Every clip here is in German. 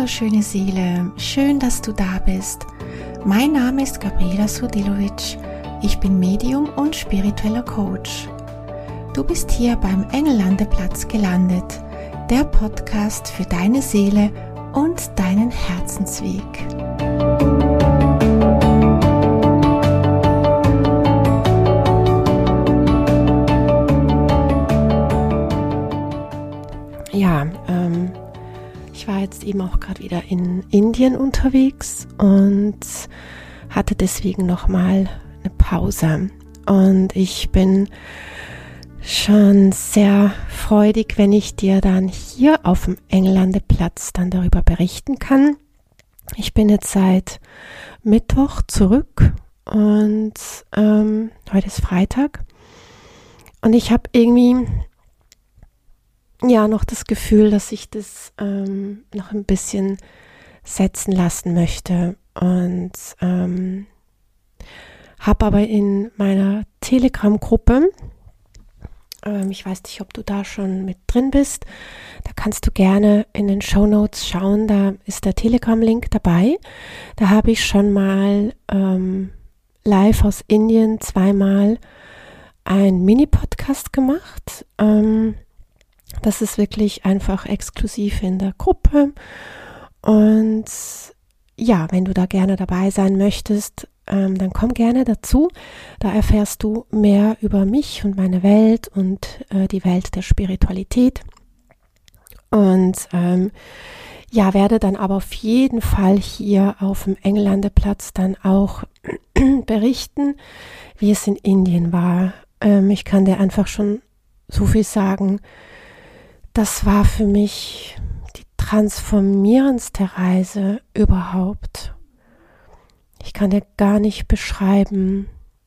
wunderschöne Seele, schön, dass du da bist. Mein Name ist Gabriela Sudilovic, ich bin Medium und spiritueller Coach. Du bist hier beim Engellandeplatz gelandet, der Podcast für deine Seele und deinen Herzensweg. Ja, ich war jetzt eben auch gerade wieder in Indien unterwegs und hatte deswegen nochmal eine Pause. Und ich bin schon sehr freudig, wenn ich dir dann hier auf dem Engellandeplatz dann darüber berichten kann. Ich bin jetzt seit Mittwoch zurück und heute ist Freitag. Und ich habe irgendwie noch das Gefühl, dass ich das noch ein bisschen setzen lassen möchte und habe aber in meiner Telegram-Gruppe, ich weiß nicht, ob du da schon mit drin bist, da kannst du gerne in den Shownotes schauen, da ist der Telegram-Link dabei. Da habe ich schon mal live aus Indien zweimal einen Mini-Podcast gemacht. Das ist wirklich einfach exklusiv in der Gruppe. Und ja, wenn du da gerne dabei sein möchtest, dann komm gerne dazu. Da erfährst du mehr über mich und meine Welt und die Welt der Spiritualität. Und werde dann aber auf jeden Fall hier auf dem Engellandeplatz dann auch berichten, wie es in Indien war. Ich kann dir einfach schon so viel sagen. Das war für mich die transformierendste Reise überhaupt. Ich kann dir gar nicht beschreiben,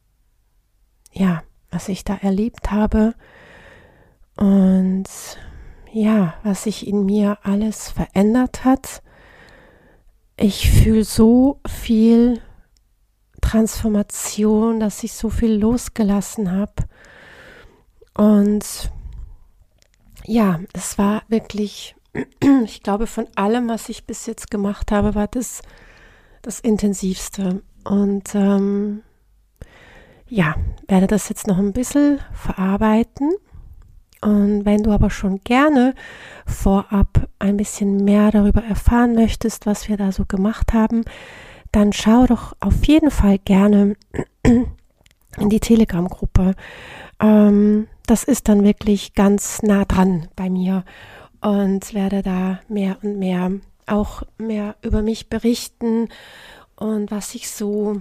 was ich da erlebt habe und was sich in mir alles verändert hat. Ich fühle so viel Transformation, dass ich so viel losgelassen habe. Und es war wirklich, ich glaube, von allem, was ich bis jetzt gemacht habe, war das Intensivste. Und werde das jetzt noch ein bisschen verarbeiten. Und wenn du aber schon gerne vorab ein bisschen mehr darüber erfahren möchtest, was wir da so gemacht haben, dann schau doch auf jeden Fall gerne in die Telegram-Gruppe. Das ist dann wirklich ganz nah dran bei mir und werde da mehr und mehr auch mehr über mich berichten und was ich so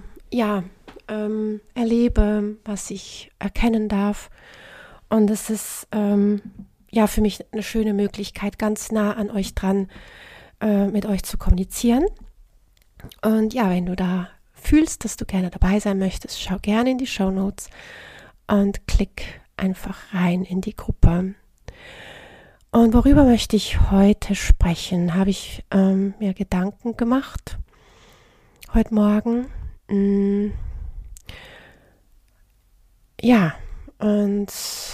erlebe, was ich erkennen darf. Und es ist für mich eine schöne Möglichkeit, ganz nah an euch dran mit euch zu kommunizieren. Und wenn du da fühlst, dass du gerne dabei sein möchtest, schau gerne in die Shownotes und klick einfach rein in die Gruppe. Und worüber möchte ich heute sprechen? Habe ich mir Gedanken gemacht heute Morgen. Und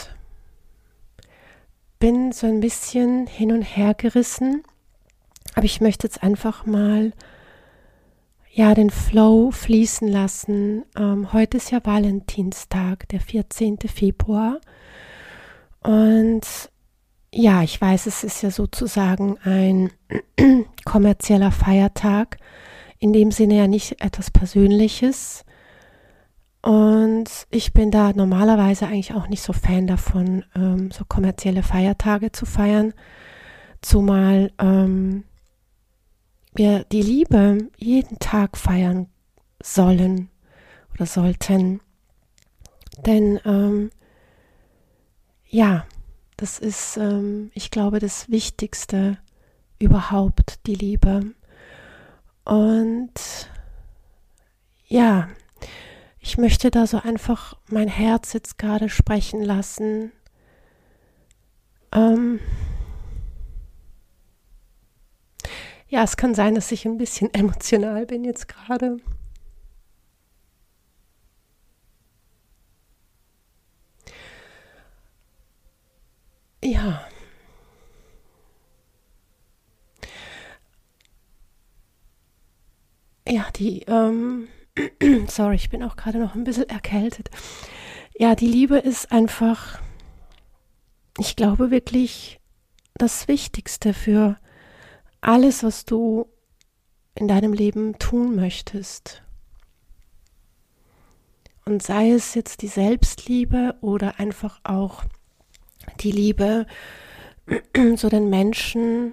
bin so ein bisschen hin und her gerissen. Aber ich möchte jetzt einfach mal den Flow fließen lassen. Heute ist ja Valentinstag, der 14. Februar. Und ich weiß, es ist ja sozusagen ein kommerzieller Feiertag. In dem Sinne ja nicht etwas Persönliches. Und ich bin da normalerweise eigentlich auch nicht so Fan davon, so kommerzielle Feiertage zu feiern. Zumal wir die Liebe jeden Tag feiern sollen oder sollten. Denn das ist, ich glaube, das Wichtigste überhaupt, die Liebe. Und ich möchte da so einfach mein Herz jetzt gerade sprechen lassen. Es kann sein, dass ich ein bisschen emotional bin jetzt gerade. die, sorry, ich bin auch gerade noch ein bisschen erkältet. Ja, die Liebe ist einfach, ich glaube wirklich, das Wichtigste für alles, was du in deinem Leben tun möchtest. Und sei es jetzt die Selbstliebe oder einfach auch die Liebe zu den Menschen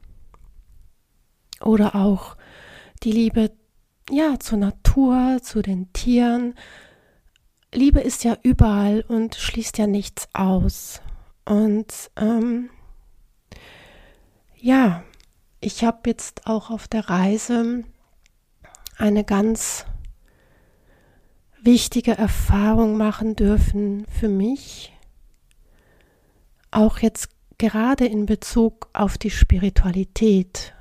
oder auch die Liebe, ja, zur Natur, zu den Tieren. Liebe ist ja überall und schließt ja nichts aus. Und ja, ich habe jetzt auch auf der Reise eine ganz wichtige Erfahrung machen dürfen für mich, auch jetzt gerade in Bezug auf die Spiritualität.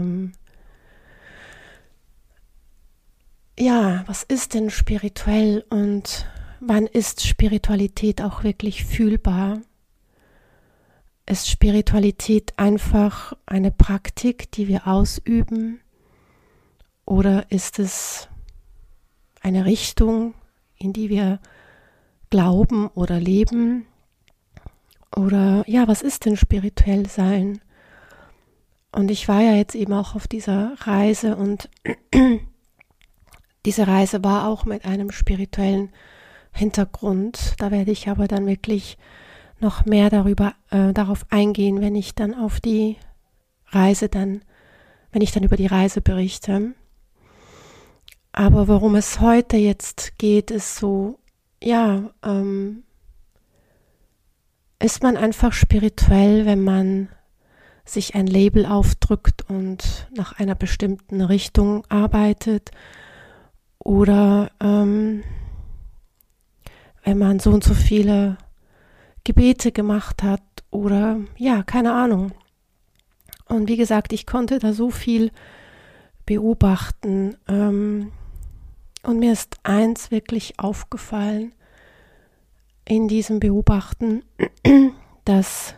Ja, was ist denn spirituell und wann ist Spiritualität auch wirklich fühlbar? Ist Spiritualität einfach eine Praktik, die wir ausüben? Oder ist es eine Richtung, in die wir glauben oder leben? Oder ja, was ist denn spirituell sein? Und ich war ja jetzt eben auch auf dieser Reise und diese Reise war auch mit einem spirituellen Hintergrund. Da werde ich aber dann wirklich noch mehr darauf eingehen, wenn ich dann auf die Reise wenn ich dann über die Reise berichte. Aber worum es heute jetzt geht, ist so, ja, ist man einfach spirituell, wenn man sich ein Label aufdrückt und nach einer bestimmten Richtung arbeitet, oder wenn man so und so viele Gebete gemacht hat oder ja, keine Ahnung. Und wie gesagt, ich konnte da so viel beobachten und mir ist eins wirklich aufgefallen in diesem Beobachten, dass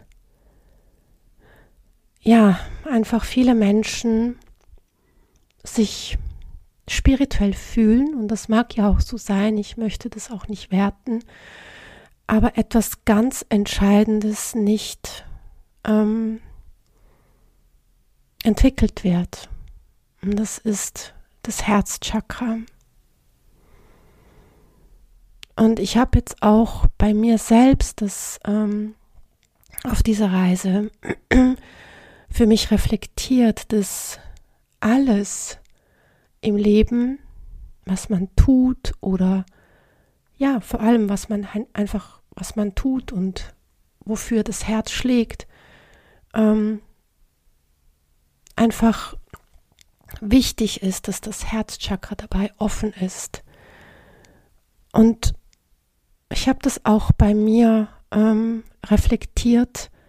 ja, einfach viele Menschen sich spirituell fühlen, und das mag ja auch so sein, ich möchte das auch nicht werten, aber etwas ganz Entscheidendes nicht entwickelt wird. Und das ist das Herzchakra. Und ich habe jetzt auch bei mir selbst das auf dieser Reise für mich reflektiert, dass alles im Leben, was man tut oder ja, vor allem was man tut und wofür das Herz schlägt, einfach wichtig ist, dass das Herzchakra dabei offen ist. Und ich habe das auch bei mir reflektiert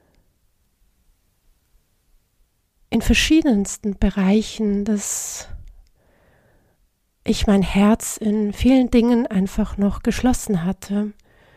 in verschiedensten Bereichen, dass ich mein Herz in vielen Dingen einfach noch geschlossen hatte.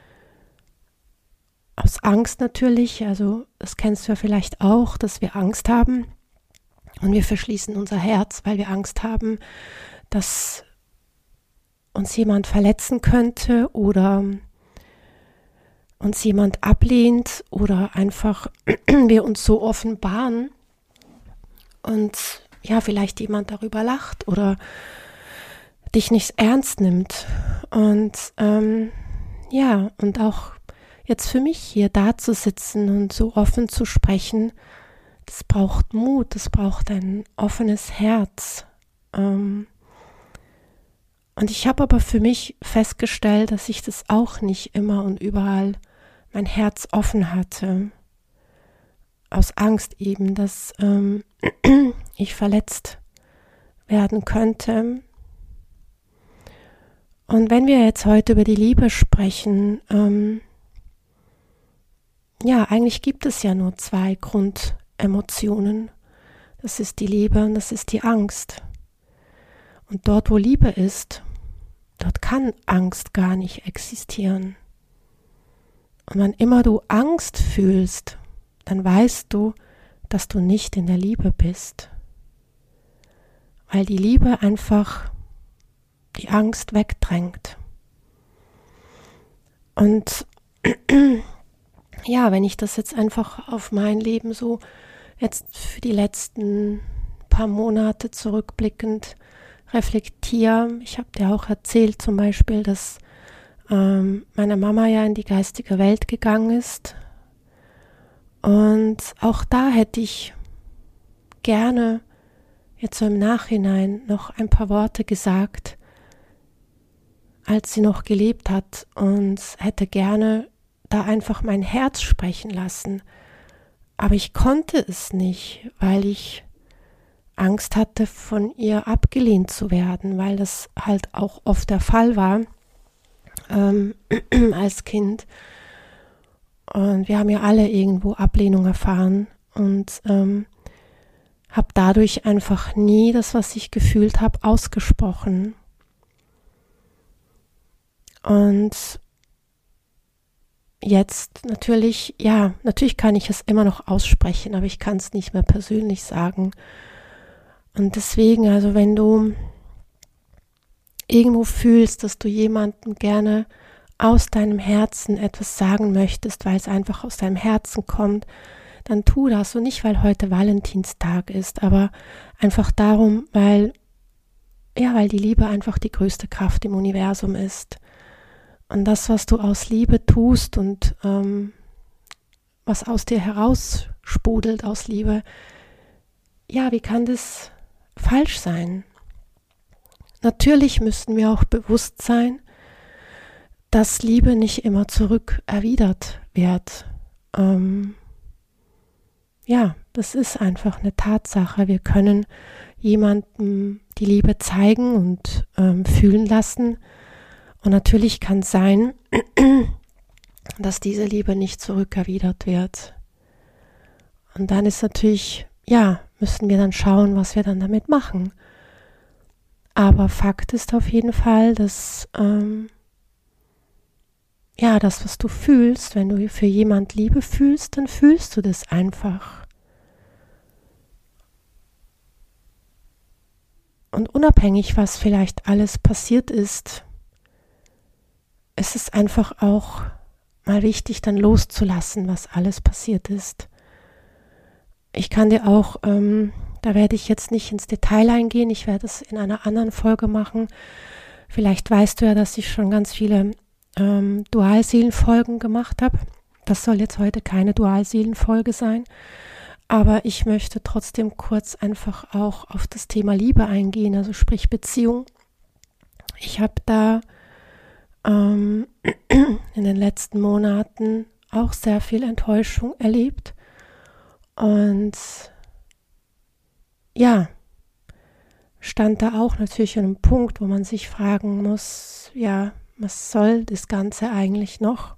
Aus Angst natürlich, also das kennst du ja vielleicht auch, dass wir Angst haben und wir verschließen unser Herz, weil wir Angst haben, dass uns jemand verletzen könnte oder uns jemand ablehnt oder einfach wir uns so offenbaren und ja, vielleicht jemand darüber lacht oder dich nicht ernst nimmt. Und ja, und auch jetzt für mich hier da zu sitzen und so offen zu sprechen, das braucht Mut, das braucht ein offenes Herz. Und ich habe aber für mich festgestellt, dass ich das auch nicht immer und überall mein Herz offen hatte. Aus Angst eben, dass ich verletzt werden könnte. Und wenn wir jetzt heute über die Liebe sprechen, ja, eigentlich gibt es ja nur zwei Grundemotionen. Das ist die Liebe und das ist die Angst. Und dort, wo Liebe ist, dort kann Angst gar nicht existieren. Und wann immer du Angst fühlst, dann weißt du, dass du nicht in der Liebe bist. weil die Liebe einfach die Angst wegdrängt. Und ja, wenn ich das jetzt einfach auf mein Leben so jetzt für die letzten paar Monate zurückblickend reflektiere, ich habe dir auch erzählt zum Beispiel, dass meine Mama ja in die geistige Welt gegangen ist. Und auch da hätte ich gerne jetzt so im Nachhinein noch ein paar Worte gesagt, als sie noch gelebt hat, und hätte gerne da einfach mein Herz sprechen lassen. Aber ich konnte es nicht, weil ich Angst hatte, von ihr abgelehnt zu werden, weil das halt auch oft der Fall war als Kind. Und wir haben ja alle irgendwo Ablehnung erfahren und habe dadurch einfach nie das, was ich gefühlt habe, ausgesprochen. Und jetzt natürlich, ja, natürlich kann ich es immer noch aussprechen, aber ich kann es nicht mehr persönlich sagen. Und deswegen, also wenn du irgendwo fühlst, dass du jemandem gerne aus deinem Herzen etwas sagen möchtest, weil es einfach aus deinem Herzen kommt, dann tu das. Und nicht, weil heute Valentinstag ist, aber einfach darum, weil die Liebe einfach die größte Kraft im Universum ist. Und das, was du aus Liebe tust und was aus dir heraussprudelt aus Liebe, ja, wie kann das falsch sein? Natürlich müssen wir auch bewusst sein, dass Liebe nicht immer zurückerwidert wird. Das ist einfach eine Tatsache. Wir können jemandem die Liebe zeigen und fühlen lassen. Und natürlich kann es sein, dass diese Liebe nicht zurückerwidert wird. Und dann ist natürlich, müssen wir dann schauen, was wir dann damit machen. Aber Fakt ist auf jeden Fall, dass das, was du fühlst, wenn du für jemand Liebe fühlst, dann fühlst du das einfach. Und unabhängig, was vielleicht alles passiert ist, es ist einfach auch mal wichtig, dann loszulassen, was alles passiert ist. Ich kann dir auch, da werde ich jetzt nicht ins Detail eingehen, ich werde es in einer anderen Folge machen. Vielleicht weißt du ja, dass ich schon ganz viele Dualseelenfolgen gemacht habe. Das soll jetzt heute keine Dualseelenfolge sein, aber ich möchte trotzdem kurz einfach auch auf das Thema Liebe eingehen, also sprich Beziehung. Ich habe da in den letzten Monaten auch sehr viel Enttäuschung erlebt und stand da auch natürlich an einem Punkt, wo man sich fragen muss, was soll das Ganze eigentlich noch?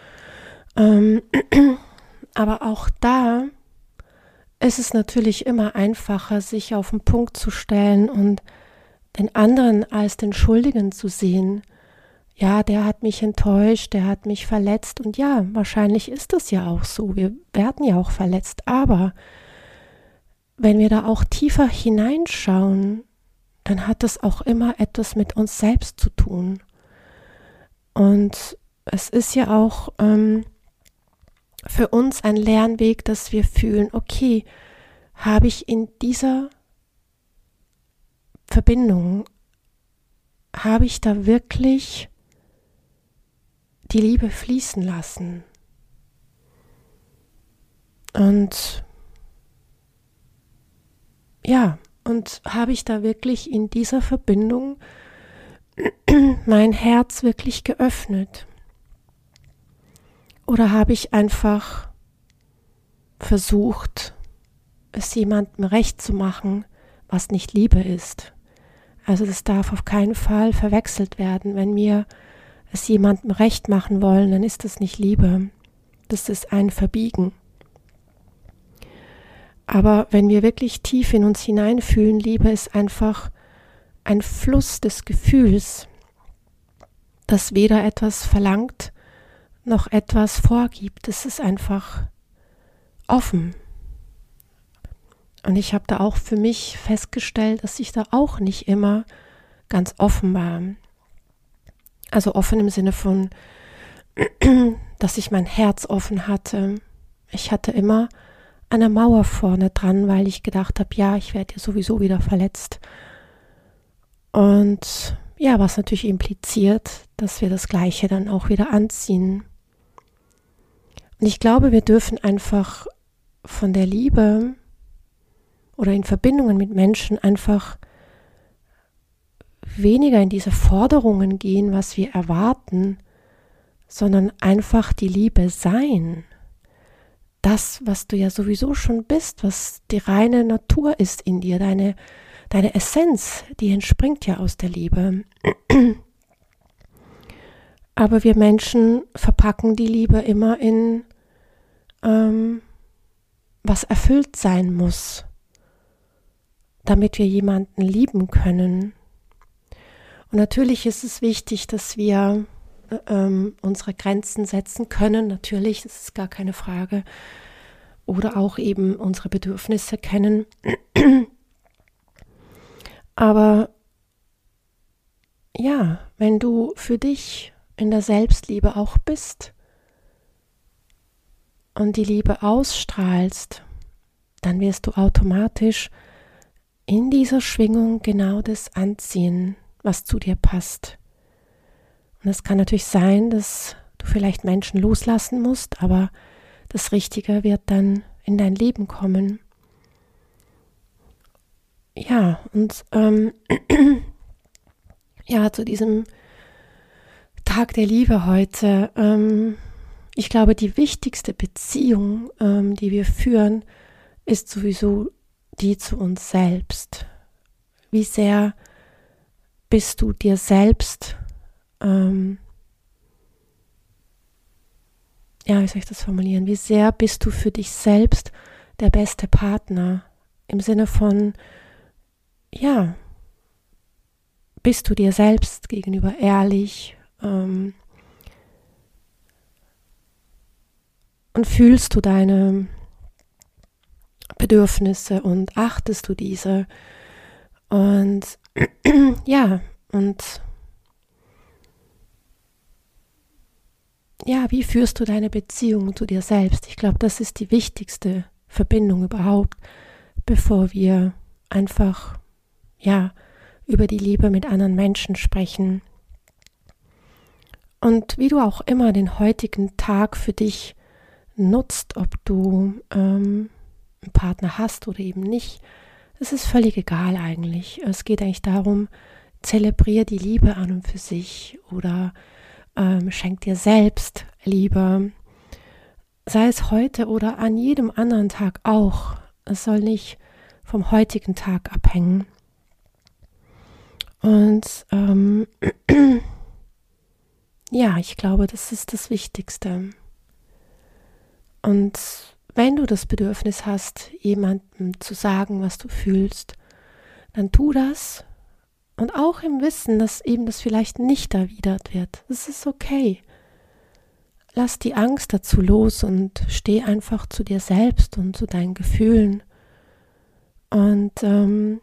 Aber auch da ist es natürlich immer einfacher, sich auf den Punkt zu stellen und den anderen als den Schuldigen zu sehen. Ja, der hat mich enttäuscht, der hat mich verletzt und ja, wahrscheinlich ist das ja auch so. Wir werden ja auch verletzt, aber wenn wir da auch tiefer hineinschauen, dann hat das auch immer etwas mit uns selbst zu tun. Und es ist ja auch für uns ein Lernweg, dass wir fühlen, okay, habe ich in dieser Verbindung, habe ich da wirklich die Liebe fließen lassen? Und habe ich da wirklich in dieser Verbindung mein Herz wirklich geöffnet? Oder habe ich einfach versucht, es jemandem recht zu machen, was nicht Liebe ist? Also das darf auf keinen Fall verwechselt werden. Wenn wir es jemandem recht machen wollen, dann ist das nicht Liebe. Das ist ein Verbiegen. Aber wenn wir wirklich tief in uns hineinfühlen, Liebe ist einfach ein Fluss des Gefühls, das weder etwas verlangt, noch etwas vorgibt. Es ist einfach offen. Und ich habe da auch für mich festgestellt, dass ich da auch nicht immer ganz offen war. Also offen im Sinne von, dass ich mein Herz offen hatte. Ich hatte immer eine Mauer vorne dran, weil ich gedacht habe, ja, ich werde ja sowieso wieder verletzt. Und ja, was natürlich impliziert, dass wir das Gleiche dann auch wieder anziehen. Und ich glaube, wir dürfen einfach von der Liebe oder in Verbindungen mit Menschen einfach weniger in diese Forderungen gehen, was wir erwarten, sondern einfach die Liebe sein. Das, was du ja sowieso schon bist, was die reine Natur ist in dir, deine Essenz, die entspringt ja aus der Liebe. Aber wir Menschen verpacken die Liebe immer in was erfüllt sein muss, damit wir jemanden lieben können. Und natürlich ist es wichtig, dass wir unsere Grenzen setzen können. Natürlich, das ist gar keine Frage. Oder auch eben unsere Bedürfnisse kennen. Aber ja, wenn du für dich in der Selbstliebe auch bist und die Liebe ausstrahlst, dann wirst du automatisch in dieser Schwingung genau das anziehen, was zu dir passt. Und es kann natürlich sein, dass du vielleicht Menschen loslassen musst, aber das Richtige wird dann in dein Leben kommen. Ja, und ja, zu diesem Tag der Liebe heute, ich glaube, die wichtigste Beziehung, die wir führen, ist sowieso die zu uns selbst. Wie sehr bist du dir selbst, wie soll ich das formulieren? Wie sehr bist du für dich selbst der beste Partner? Im Sinne von, ja, bist du dir selbst gegenüber ehrlich? Und fühlst du deine Bedürfnisse und achtest du diese? Und ja, wie führst du deine Beziehung zu dir selbst? Ich glaube, das ist die wichtigste Verbindung überhaupt, bevor wir einfach, über die Liebe mit anderen Menschen sprechen. Und wie du auch immer den heutigen Tag für dich nutzt, ob du einen Partner hast oder eben nicht, es ist völlig egal eigentlich. Es geht eigentlich darum, zelebriere die Liebe an und für sich oder schenk dir selbst Liebe, sei es heute oder an jedem anderen Tag auch. Es soll nicht vom heutigen Tag abhängen. Und ich glaube, das ist das Wichtigste. Und wenn du das Bedürfnis hast, jemandem zu sagen, was du fühlst, dann tu das. Und auch im Wissen, dass eben das vielleicht nicht erwidert wird. Das ist okay. Lass die Angst dazu los und steh einfach zu dir selbst und zu deinen Gefühlen. Und und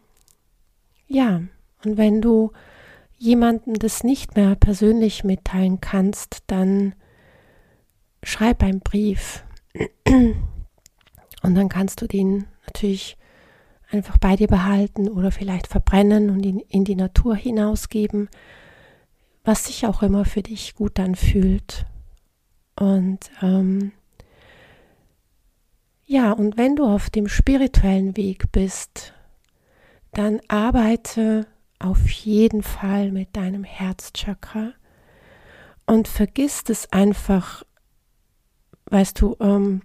wenn du jemandem das nicht mehr persönlich mitteilen kannst, dann schreib einen Brief. Und dann kannst du den natürlich einfach bei dir behalten oder vielleicht verbrennen und ihn in die Natur hinausgeben, was sich auch immer für dich gut anfühlt. Und und wenn du auf dem spirituellen Weg bist, dann arbeite auf jeden Fall mit deinem Herzchakra und vergiss es einfach, weißt du,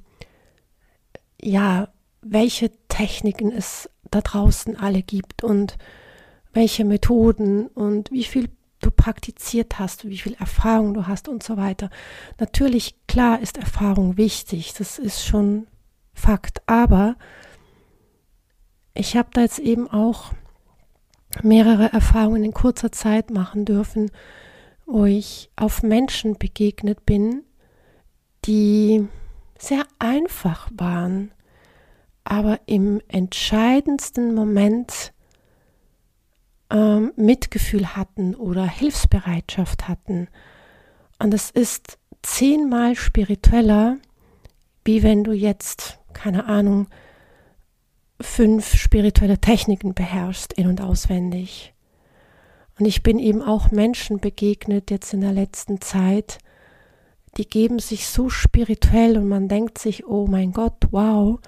welche Techniken es da draußen alle gibt und welche Methoden und wie viel du praktiziert hast, wie viel Erfahrung du hast und so weiter. Natürlich, klar ist Erfahrung wichtig, das ist schon Fakt, aber ich habe da jetzt eben auch mehrere Erfahrungen in kurzer Zeit machen dürfen, wo ich auf Menschen begegnet bin, die sehr einfach waren, aber im entscheidendsten Moment Mitgefühl hatten oder Hilfsbereitschaft hatten. Und es ist 10-mal spiritueller, wie wenn du jetzt, keine Ahnung, 5 spirituelle Techniken beherrschst, in- und auswendig. Und ich bin eben auch Menschen begegnet jetzt in der letzten Zeit, die geben sich so spirituell und man denkt sich, oh mein Gott, wow,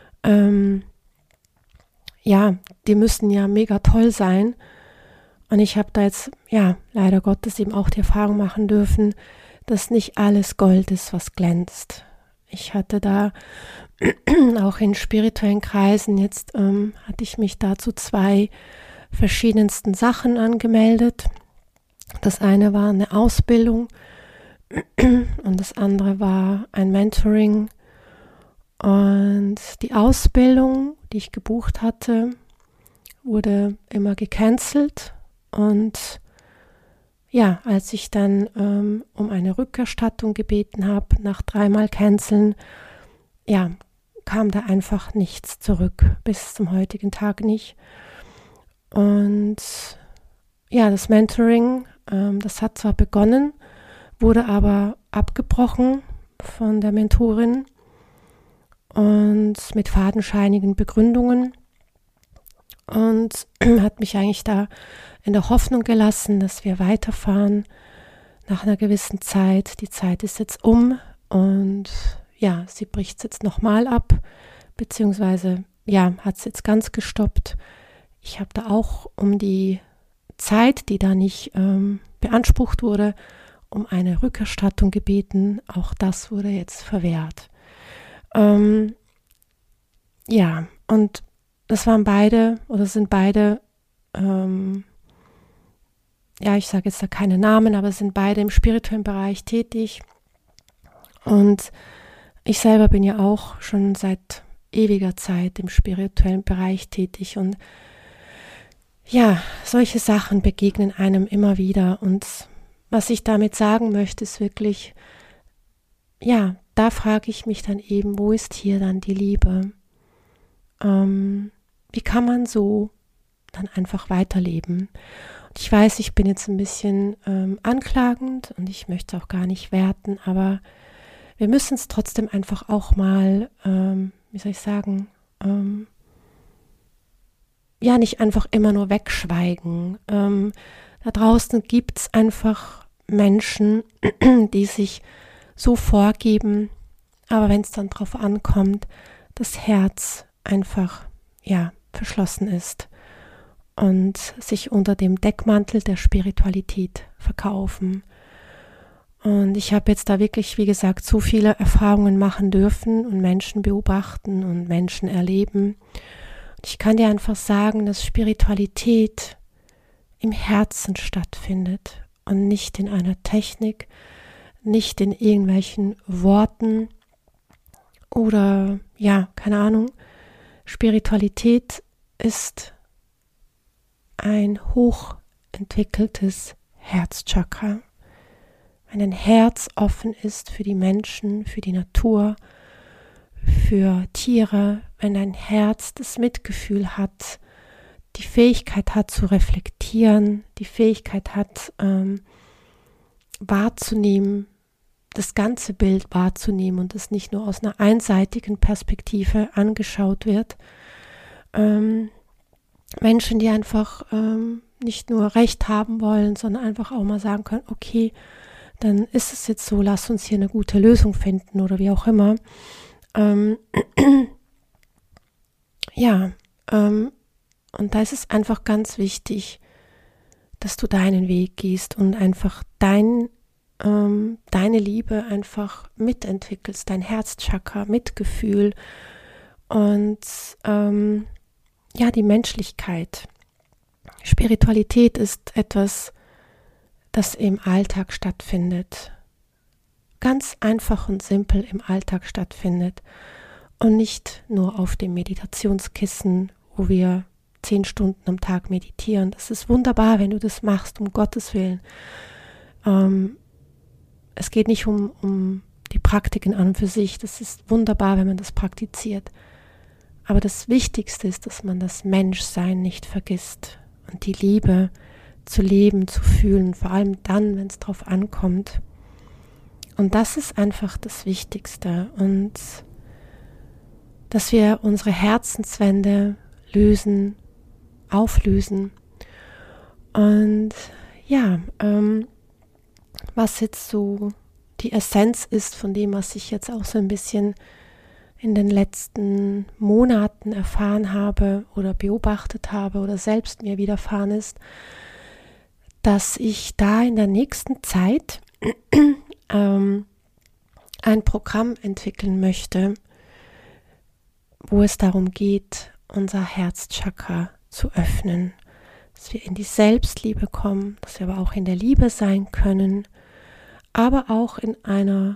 ja, die müssen ja mega toll sein. Und ich habe da jetzt, ja, leider Gottes eben auch die Erfahrung machen dürfen, dass nicht alles Gold ist, was glänzt. Ich hatte da auch in spirituellen Kreisen, jetzt hatte ich mich da zu 2 verschiedensten Sachen angemeldet. Das eine war eine Ausbildung und das andere war ein Mentoring. Und die Ausbildung, die ich gebucht hatte, wurde immer gecancelt. Und ja, als ich dann um eine Rückerstattung gebeten habe, nach 3-mal Canceln, ja, kam da einfach nichts zurück, bis zum heutigen Tag nicht. Und ja, das Mentoring, das hat zwar begonnen, wurde aber abgebrochen von der Mentorin und mit fadenscheinigen Begründungen und hat mich eigentlich da in der Hoffnung gelassen, dass wir weiterfahren nach einer gewissen Zeit. Die Zeit ist jetzt um und ja, sie bricht es jetzt nochmal ab, beziehungsweise ja, hat es jetzt ganz gestoppt. Ich habe da auch um die Zeit, die da nicht beansprucht wurde, um eine Rückerstattung gebeten. Auch das wurde jetzt verwehrt. Ja, und das waren beide oder sind beide, ja, ich sage jetzt da keine Namen, aber sind beide im spirituellen Bereich tätig. Und ich selber bin ja auch schon seit ewiger Zeit im spirituellen Bereich tätig. Und ja, solche Sachen begegnen einem immer wieder. Und was ich damit sagen möchte, ist wirklich, ja, da frage ich mich dann eben, wo ist hier dann die Liebe? Wie kann man so dann einfach weiterleben? Und ich weiß, ich bin jetzt ein bisschen anklagend und ich möchte auch gar nicht werten, aber wir müssen es trotzdem einfach auch mal, wie soll ich sagen, ja, nicht einfach immer nur wegschweigen. Da draußen gibt es einfach Menschen, die sich so vorgeben, aber wenn es dann drauf ankommt, das Herz einfach, ja, verschlossen ist und sich unter dem Deckmantel der Spiritualität verkaufen. Und ich habe jetzt da wirklich, wie gesagt, so viele Erfahrungen machen dürfen und Menschen beobachten und Menschen erleben. Und ich kann dir einfach sagen, dass Spiritualität im Herzen stattfindet und nicht in einer Technik, nicht in irgendwelchen Worten oder, ja, keine Ahnung. Spiritualität ist ein hochentwickeltes Herzchakra. Wenn ein Herz offen ist für die Menschen, für die Natur, für Tiere, wenn ein Herz das Mitgefühl hat, die Fähigkeit hat zu reflektieren, die Fähigkeit hat wahrzunehmen, das ganze Bild wahrzunehmen und es nicht nur aus einer einseitigen Perspektive angeschaut wird. Menschen, die einfach nicht nur Recht haben wollen, sondern einfach auch mal sagen können, okay, dann ist es jetzt so, lass uns hier eine gute Lösung finden oder wie auch immer. Ja, und da ist es einfach ganz wichtig, dass du deinen Weg gehst und einfach deine Liebe einfach mitentwickelst, dein Herzchakra, Mitgefühl und ja, die Menschlichkeit. Spiritualität ist etwas, das im Alltag stattfindet. Ganz einfach und simpel im Alltag stattfindet und nicht nur auf dem Meditationskissen, wo wir 10 Stunden am Tag meditieren. Das ist wunderbar, wenn du das machst, um Gottes Willen. Es geht nicht um die Praktiken an und für sich. Das ist wunderbar, wenn man das praktiziert. Aber das Wichtigste ist, dass man das Menschsein nicht vergisst und die Liebe zu leben, zu fühlen, vor allem dann, wenn es drauf ankommt. Und das ist einfach das Wichtigste. Und dass wir unsere Herzenswände lösen, auflösen. Und ja, was jetzt so die Essenz ist von dem, was ich jetzt auch so ein bisschen in den letzten Monaten erfahren habe oder beobachtet habe oder selbst mir widerfahren ist, dass ich da in der nächsten Zeit ein Programm entwickeln möchte, wo es darum geht, unser Herzchakra zu öffnen, dass wir in die Selbstliebe kommen, dass wir aber auch in der Liebe sein können, aber auch in einer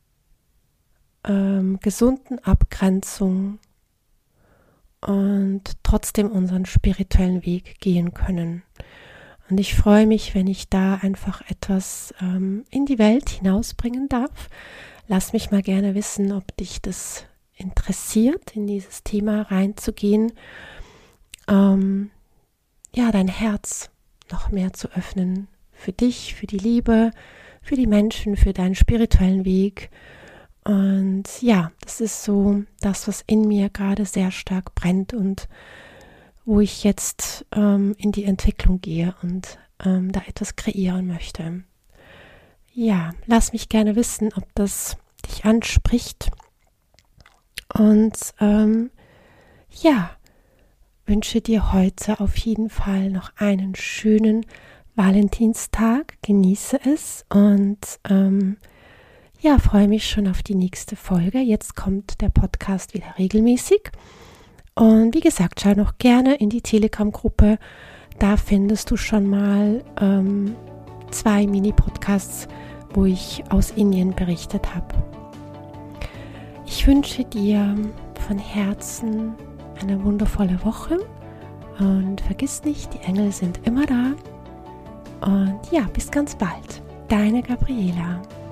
gesunden Abgrenzung und trotzdem unseren spirituellen Weg gehen können. Und ich freue mich, wenn ich da einfach etwas in die Welt hinausbringen darf. Lass mich mal gerne wissen, ob dich das interessiert, in dieses Thema reinzugehen. Dein Herz noch mehr zu öffnen für dich, für die Liebe, für die Menschen, für deinen spirituellen Weg. Und ja, das ist so das, was in mir gerade sehr stark brennt und wo ich jetzt in die Entwicklung gehe und da etwas kreieren möchte. Ja, lass mich gerne wissen, ob das dich anspricht. Und wünsche dir heute auf jeden Fall noch einen schönen Valentinstag. Genieße es und freue mich schon auf die nächste Folge. Jetzt kommt der Podcast wieder regelmäßig. Und wie gesagt, schau noch gerne in die Telegram-Gruppe. Da findest du schon mal 2 Mini-Podcasts, wo ich aus Indien berichtet habe. Ich wünsche dir von Herzen eine wundervolle Woche. Und vergiss nicht, die Engel sind immer da. Und ja, bis ganz bald. Deine Gabriela.